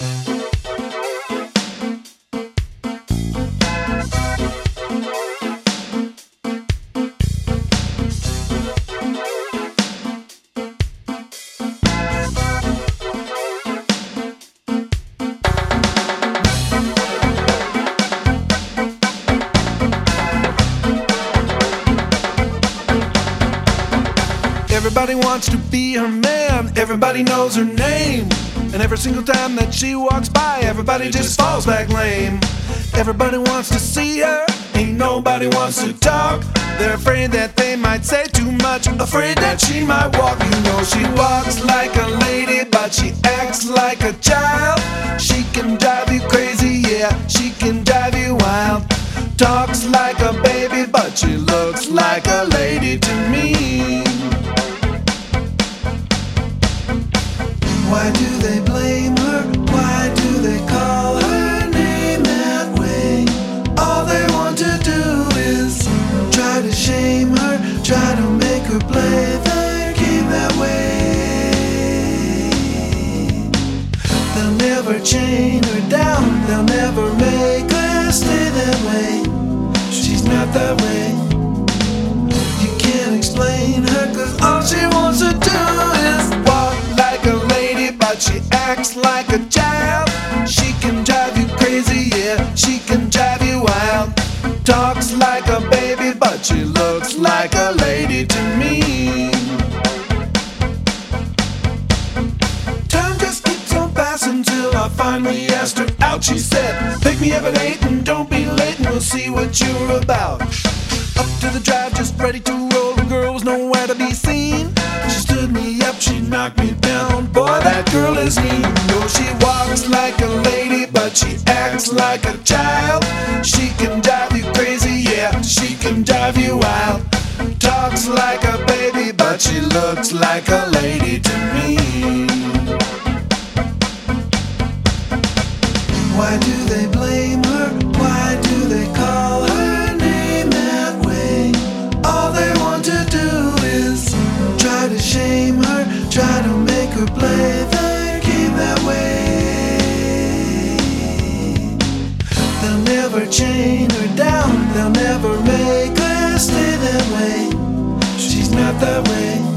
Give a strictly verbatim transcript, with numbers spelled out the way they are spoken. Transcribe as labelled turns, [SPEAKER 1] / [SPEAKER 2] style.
[SPEAKER 1] Everybody wants to be her man, everybody knows her name. And every single time that she walks by, everybody just falls back lame. Everybody wants to see her, ain't nobody wants to talk. They're afraid that they might say too much, afraid that she might walk. You know she walks like a lady, but she acts like a child. She can drive you crazy, yeah, she can drive you wild. Talks like a baby, but she looks like a lady to me. Why do they blame her? Why do they call her name that way? All they want to do is try to shame her, try to make her play their game that way. They'll never chain her down, they'll never make her stay that way. She's not that way. You can't explain her, cause all she wants to do is walk like a lady, but she acts like a child. She can drive you crazy, yeah, she can drive you wild. Talks like a baby, but she looks like a lady to me. Time just keeps on passing till I finally asked her out. She said, pick me up at eight and don't be late, and we'll see what you're about. Up to the drive, just ready to roll, the girl was nowhere to be seen. She stood me up, she knocked me down, boy that girl is mean. You know she walks like a lady, but she acts like a child. She can drive you crazy, yeah, she can drive you wild. Talks like a baby, but she looks like a lady to me. Why do they blame her? Why do they call her name that way? All they want to do is try to shame her, try to make her play their game that way. They'll never chain her down, they'll never make her stay that way. She's not that way.